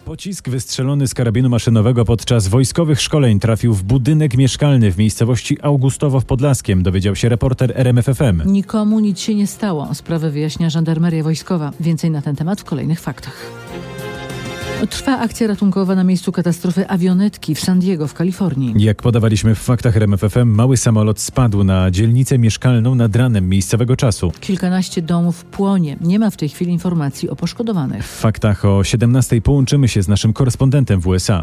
Pocisk wystrzelony z karabinu maszynowego podczas wojskowych szkoleń trafił w budynek mieszkalny w miejscowości Augustowo w Podlaskiem, dowiedział się reporter RMF FM. Nikomu nic się nie stało. Sprawę wyjaśnia żandarmeria wojskowa. Więcej na ten temat w kolejnych faktach. Trwa akcja ratunkowa na miejscu katastrofy awionetki w San Diego w Kalifornii. Jak podawaliśmy w faktach RMF FM, mały samolot spadł na dzielnicę mieszkalną nad ranem miejscowego czasu. Kilkanaście domów płonie. Nie ma w tej chwili informacji o poszkodowanych. W faktach o 17:00 połączymy się z naszym korespondentem w USA.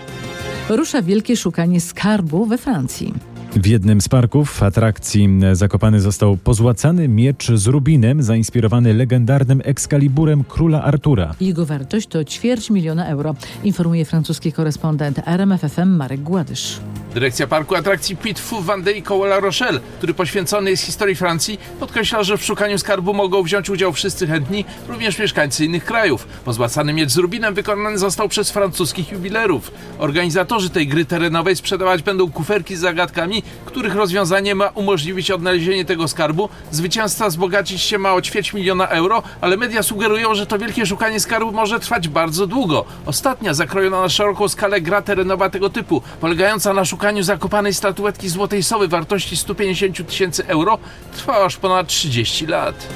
Rusza wielkie szukanie skarbu we Francji. W jednym z parków atrakcji zakopany został pozłacany miecz z rubinem zainspirowany legendarnym Excaliburem króla Artura. Jego wartość to 250 000 euro, informuje francuski korespondent RMF FM Marek Gładysz. Dyrekcja Parku Atrakcji Pic Fou Vendée koło La Rochelle, który poświęcony jest historii Francji, podkreśla, że w szukaniu skarbu mogą wziąć udział wszyscy chętni, również mieszkańcy innych krajów. Pozłacany miecz z rubinem wykonany został przez francuskich jubilerów. Organizatorzy tej gry terenowej sprzedawać będą kuferki z zagadkami, których rozwiązanie ma umożliwić odnalezienie tego skarbu. Zwycięzca wzbogacić się ma o 250 000 euro, ale media sugerują, że to wielkie szukanie skarbu może trwać bardzo długo. Ostatnia zakrojona na szeroką skalę gra terenowa tego typu, polegająca na szukaniu zakopanej statuetki złotej sowy wartości 150 000 euro, trwa aż ponad 30 lat.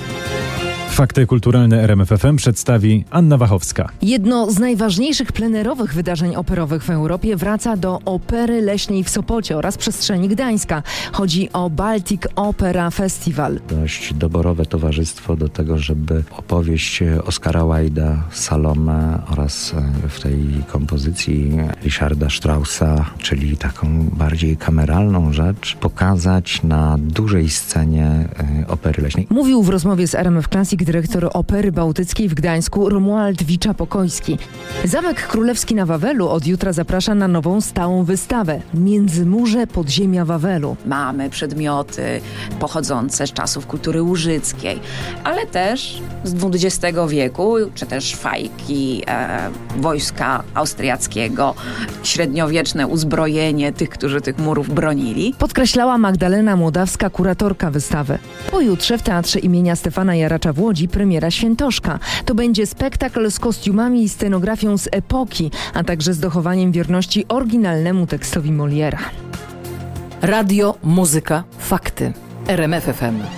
Fakty kulturalne RMF FM przedstawi Anna Wachowska. Jedno z najważniejszych plenerowych wydarzeń operowych w Europie wraca do Opery Leśnej w Sopocie oraz przestrzeni Gdańska. Chodzi o Baltic Opera Festival. Dość doborowe towarzystwo do tego, żeby opowieść Oskara Wilda, Salome oraz w tej kompozycji Richarda Straussa, czyli taką bardziej kameralną rzecz, pokazać na dużej scenie Opery Leśnej. Mówił w rozmowie z RMF Classic dyrektor Opery Bałtyckiej w Gdańsku Romuald Wicza-Pokojski. Zamek Królewski na Wawelu od jutra zaprasza na nową stałą wystawę Międzymurze Podziemia Wawelu. Mamy przedmioty pochodzące z czasów kultury łużyckiej, ale też z XX wieku, czy też fajki wojska austriackiego, średniowieczne uzbrojenie tych, którzy tych murów bronili. Podkreślała Magdalena Młodawska, kuratorka wystawy. Pojutrze w Teatrze imienia Stefana Jaracza w Łodzi premiera Świętoszka. To będzie spektakl z kostiumami i scenografią z epoki, a także z dochowaniem wierności oryginalnemu tekstowi Moliera. Radio, muzyka, fakty. RMF FM.